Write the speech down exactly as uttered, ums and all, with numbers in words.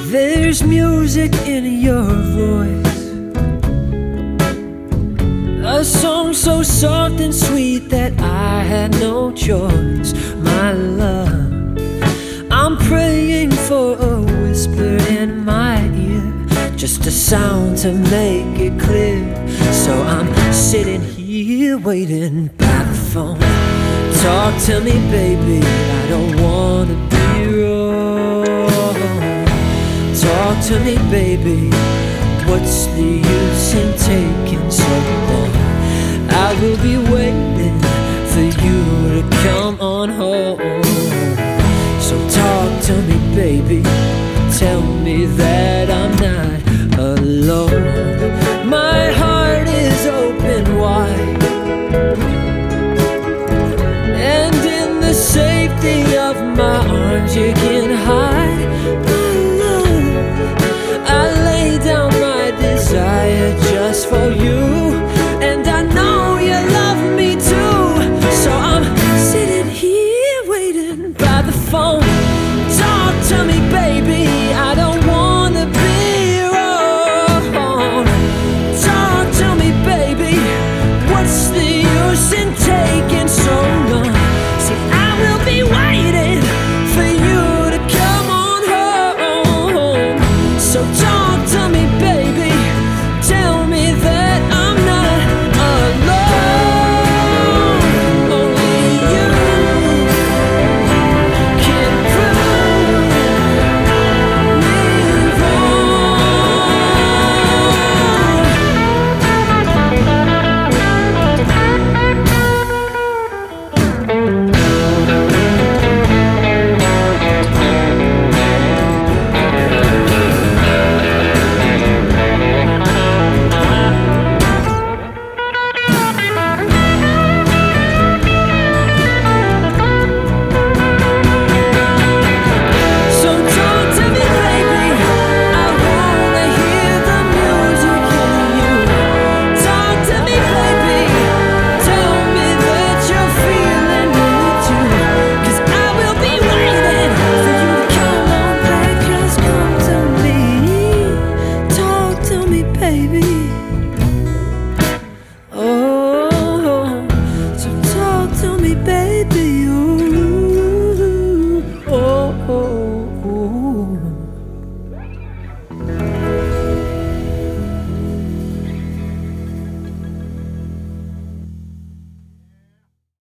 There's music in your voice, a song so soft and sweet that I had no choice. My love, I'm praying for a whisper in my ear, just a sound to make it clear. So I'm sitting here waiting by the phone. Talk to me, baby, I don't wanna be wrong. Talk to me, baby, what's the use in taking so long? I will be waiting for you to come on home. So talk to me, baby, tell me that I'm not alone. My heart is open wide, and in the safety of my arms you can hide. My love, I lay down my desire just for you, and I know you love me too. So I'm sitting here waiting by the phone. Talk to me, baby, I